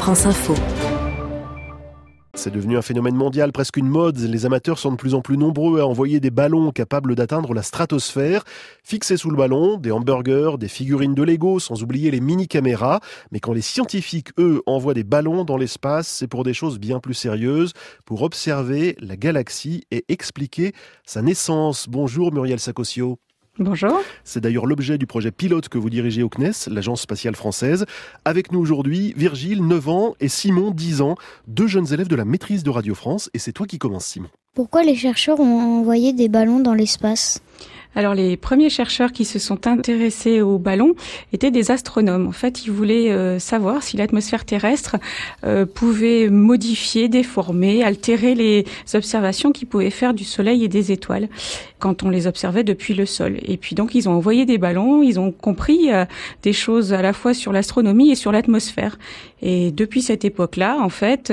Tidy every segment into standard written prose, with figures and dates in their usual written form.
France Info. C'est devenu un phénomène mondial, presque une mode. Les amateurs sont de plus en plus nombreux à envoyer des ballons capables d'atteindre la stratosphère. Fixés sous le ballon, des hamburgers, des figurines de Lego, sans oublier les mini-caméras. Mais quand les scientifiques, eux, envoient des ballons dans l'espace, c'est pour des choses bien plus sérieuses, pour observer la galaxie et expliquer sa naissance. Bonjour Muriel Sacosio. Bonjour. C'est d'ailleurs l'objet du projet pilote que vous dirigez au CNES, l'Agence spatiale française. Avec nous aujourd'hui, Virgile, 9 ans, et Simon, 10 ans, deux jeunes élèves de la maîtrise de Radio France. Et c'est toi qui commences, Simon. Pourquoi les chercheurs ont envoyé des ballons dans l'espace ? Alors les premiers chercheurs qui se sont intéressés aux ballons étaient des astronomes. En fait, ils voulaient savoir si l'atmosphère terrestre pouvait modifier, déformer, altérer les observations qu'ils pouvaient faire du Soleil et des étoiles quand on les observait depuis le sol. Et puis donc ils ont envoyé des ballons, ils ont compris des choses à la fois sur l'astronomie et sur l'atmosphère. Et depuis cette époque-là, en fait,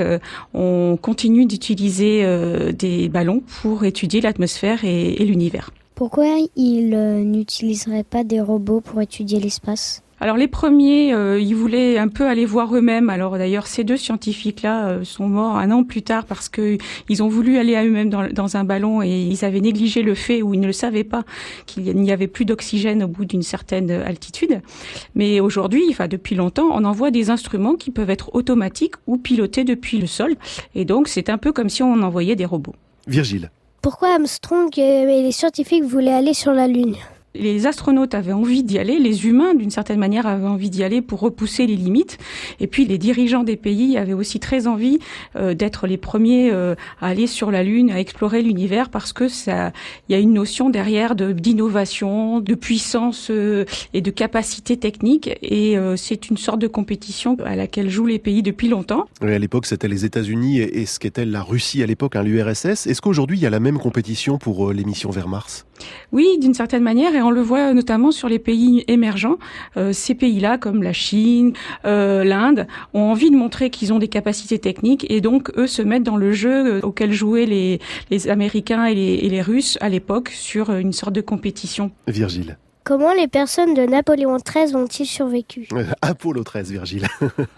on continue d'utiliser des ballons pour étudier l'atmosphère et l'univers. Pourquoi ils n'utiliseraient pas des robots pour étudier l'espace ? Alors les premiers, ils voulaient un peu aller voir eux-mêmes. Alors d'ailleurs, ces deux scientifiques-là sont morts un an plus tard parce que ils ont voulu aller à eux-mêmes dans un ballon et ils avaient négligé le fait, ou ils ne le savaient pas, qu'il n'y avait plus d'oxygène au bout d'une certaine altitude. Mais aujourd'hui, depuis longtemps, on envoie des instruments qui peuvent être automatiques ou pilotés depuis le sol. Et donc, c'est un peu comme si on envoyait des robots. Virgile. Pourquoi Armstrong et les scientifiques voulaient aller sur la Lune ? Les astronautes avaient envie d'y aller, les humains, d'une certaine manière, avaient envie d'y aller pour repousser les limites. Et puis, les dirigeants des pays avaient aussi très envie d'être les premiers à aller sur la Lune, à explorer l'univers, parce que il y a une notion derrière d'innovation, de puissance et de capacité technique. Et c'est une sorte de compétition à laquelle jouent les pays depuis longtemps. Oui, à l'époque, c'était les États-Unis et ce qu'était la Russie à l'époque, l'URSS. Est-ce qu'aujourd'hui, il y a la même compétition pour les missions vers Mars ? Oui, d'une certaine manière, et on le voit notamment sur les pays émergents. Ces pays-là, comme la Chine, l'Inde, ont envie de montrer qu'ils ont des capacités techniques et donc, eux, se mettent dans le jeu auquel jouaient les Américains et les Russes à l'époque sur une sorte de compétition. Virgile. Comment les personnes de Napoléon XIII ont-ils survécu ? Apollo 13, Virgile.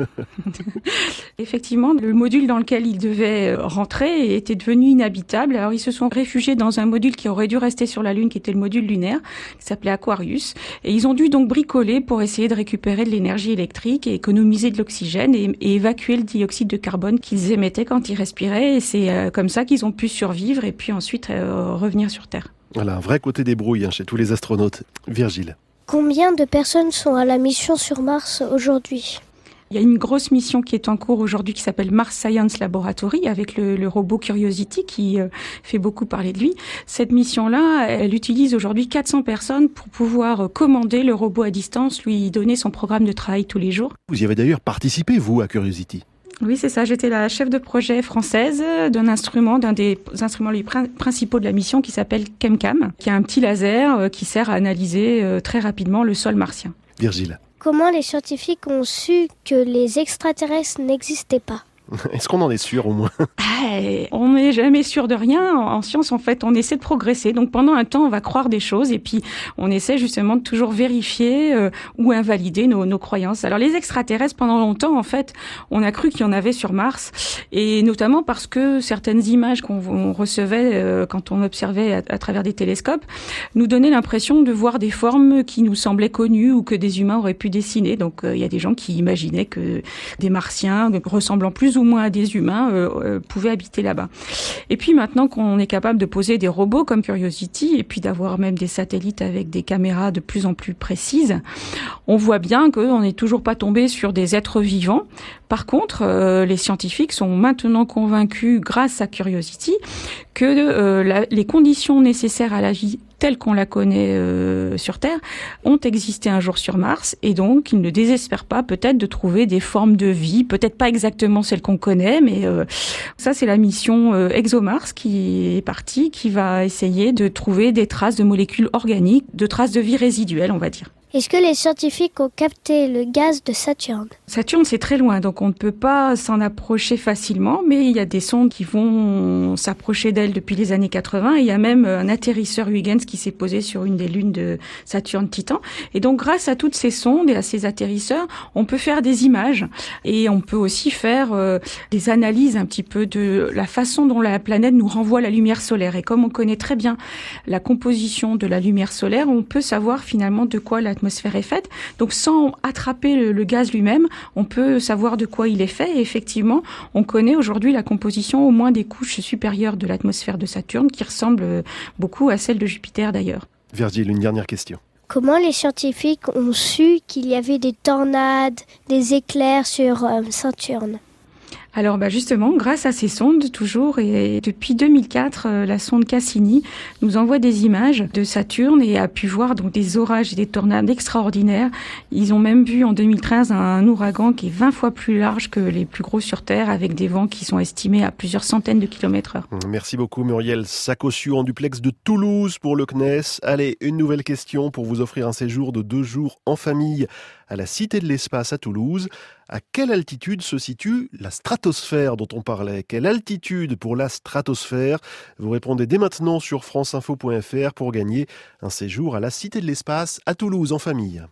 Effectivement, le module dans lequel ils devaient rentrer était devenu inhabitable. Alors, ils se sont réfugiés dans un module qui aurait dû rester sur la Lune, qui était le module lunaire, qui s'appelait Aquarius. Et ils ont dû donc bricoler pour essayer de récupérer de l'énergie électrique et économiser de l'oxygène et évacuer le dioxyde de carbone qu'ils émettaient quand ils respiraient. Et c'est comme ça qu'ils ont pu survivre et puis ensuite revenir sur Terre. Voilà, un vrai côté débrouille chez tous les astronautes. Virgile. Combien de personnes sont à la mission sur Mars aujourd'hui ? Il y a une grosse mission qui est en cours aujourd'hui qui s'appelle Mars Science Laboratory avec le robot Curiosity qui fait beaucoup parler de lui. Cette mission-là, elle utilise aujourd'hui 400 personnes pour pouvoir commander le robot à distance, lui donner son programme de travail tous les jours. Vous y avez d'ailleurs participé, vous, à Curiosity ? Oui, c'est ça. J'étais la chef de projet française d'un des instruments principaux de la mission qui s'appelle ChemCam, qui a un petit laser qui sert à analyser très rapidement le sol martien. Virgile. Comment les scientifiques ont su que les extraterrestres n'existaient pas ? Est-ce qu'on en est sûr au moins ? On n'est jamais sûr de rien. En science, en fait, on essaie de progresser. Donc pendant un temps, on va croire des choses et puis on essaie justement de toujours vérifier ou invalider nos croyances. Alors les extraterrestres, pendant longtemps, en fait, on a cru qu'il y en avait sur Mars et notamment parce que certaines images qu'on recevait quand on observait à travers des télescopes nous donnaient l'impression de voir des formes qui nous semblaient connues ou que des humains auraient pu dessiner. Donc il y a des gens qui imaginaient que des martiens ressemblant plus ou moins à des humains pouvaient habiter là-bas. Et puis maintenant qu'on est capable de poser des robots comme Curiosity et puis d'avoir même des satellites avec des caméras de plus en plus précises, on voit bien qu'on n'est toujours pas tombé sur des êtres vivants. Par contre, les scientifiques sont maintenant convaincus, grâce à Curiosity, que les conditions nécessaires à la vie telle qu'on la connaît sur Terre ont existé un jour sur Mars et donc ils ne désespèrent pas peut-être de trouver des formes de vie, peut-être pas exactement celles qu'on connaît, mais ça c'est la mission ExoMars qui est partie, qui va essayer de trouver des traces de molécules organiques, de traces de vie résiduelles on va dire. Est-ce que les scientifiques ont capté le gaz de Saturne? Saturne, c'est très loin, donc on ne peut pas s'en approcher facilement, mais il y a des sondes qui vont s'approcher d'elle depuis les années 80, et il y a même un atterrisseur Huygens qui s'est posé sur une des lunes de Saturne Titan. Et donc, grâce à toutes ces sondes et à ces atterrisseurs, on peut faire des images, et on peut aussi faire des analyses un petit peu de la façon dont la planète nous renvoie la lumière solaire. Et comme on connaît très bien la composition de la lumière solaire, on peut savoir finalement de quoi l'atmosphère est faite. Donc, sans attraper le gaz lui-même, on peut savoir de quoi il est fait. Et effectivement, on connaît aujourd'hui la composition au moins des couches supérieures de l'atmosphère de Saturne, qui ressemble beaucoup à celle de Jupiter d'ailleurs. Virgile, une dernière question. Comment les scientifiques ont su qu'il y avait des tornades, des éclairs sur Saturne? Alors justement, grâce à ces sondes toujours, et depuis 2004, la sonde Cassini nous envoie des images de Saturne et a pu voir donc des orages et des tornades extraordinaires. Ils ont même vu en 2013 un ouragan qui est 20 fois plus large que les plus gros sur Terre, avec des vents qui sont estimés à plusieurs centaines de kilomètres/heure. Merci beaucoup Muriel Sakossu en duplex de Toulouse pour le CNES. Allez, une nouvelle question pour vous offrir un séjour de 2 jours en famille à la Cité de l'Espace à Toulouse. À quelle altitude se situe la stratosphère dont on parlait? Quelle altitude pour la stratosphère? Vous répondez dès maintenant sur franceinfo.fr pour gagner un séjour à la Cité de l'Espace à Toulouse en famille.